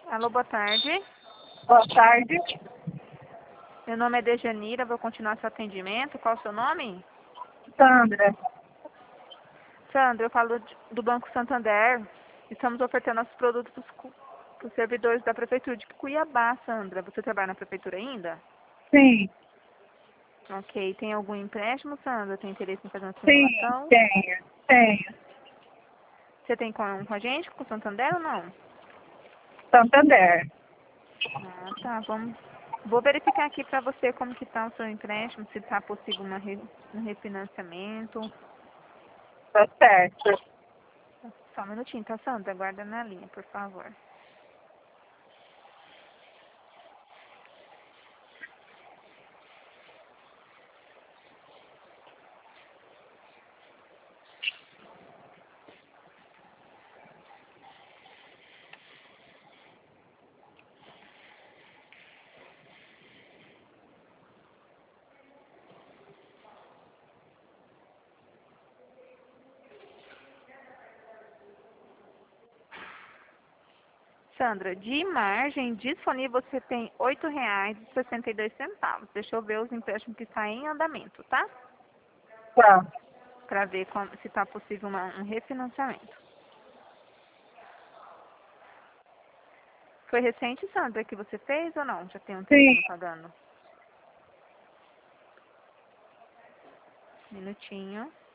Alô, boa tarde. Boa tarde. Meu nome é Dejanira, vou continuar seu atendimento. Qual o seu nome? Sandra. Sandra, eu falo do Banco Santander. Estamos ofertando nossos produtos para os servidores da Prefeitura de Cuiabá, Sandra. Você trabalha na Prefeitura ainda? Sim, Ok. Tem algum empréstimo, Sandra? Tem interesse em fazer uma sim, simulação? tenho. Você tem com a gente, com o Santander ou não? Santander. Ah, tá. Vou verificar aqui para você como que está o seu empréstimo, se está possível um refinanciamento. Tá certo. Só um minutinho, tá, Sandra? Aguarda na linha, por favor. Sandra, de margem disponível você tem R$ 8,62. Deixa eu ver os empréstimos que estão em andamento, tá? Tá. Para ver se está possível um refinanciamento. Foi recente, Sandra, que você fez ou não? Já tem um Sim, tempinho pagando? Minutinho.